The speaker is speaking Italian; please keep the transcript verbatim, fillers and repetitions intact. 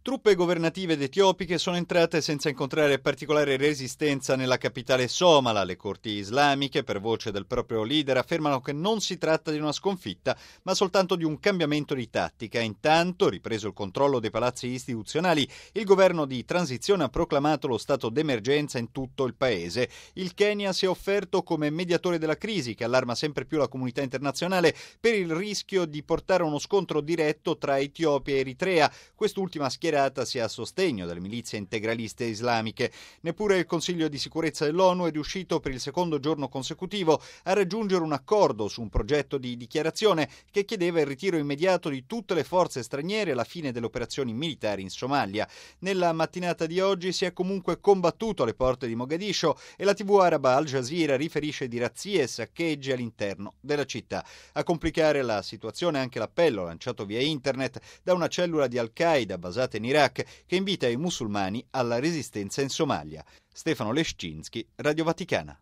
Truppe governative ed etiopiche sono entrate senza incontrare particolare resistenza nella capitale somala. Le corti islamiche, per voce del proprio leader, affermano che non si tratta di una sconfitta, ma soltanto di un cambiamento di tattica. Intanto, ripreso il controllo dei palazzi istituzionali, il governo di transizione ha proclamato lo stato d'emergenza in tutto il paese. Il Kenya si è offerto come mediatore della crisi, che allarma sempre più la comunità internazionale per il rischio di portare a uno scontro diretto tra Etiopia e Eritrea. Quest'ultima schierata sia a sostegno delle milizie integraliste islamiche. Neppure il Consiglio di sicurezza dell'ONU è riuscito per il secondo giorno consecutivo a raggiungere un accordo su un progetto di dichiarazione che chiedeva il ritiro immediato di tutte le forze straniere e la fine delle operazioni militari in Somalia. Nella mattinata di oggi si è comunque combattuto alle porte di Mogadiscio e la tivù araba Al Jazeera riferisce di razzie e saccheggi all'interno della città. A complicare la situazione anche l'appello lanciato via internet da una cellula di Al-Qaeda basata in Iraq che invita i musulmani alla resistenza in Somalia. Stefano Leszczynski, Radio Vaticana.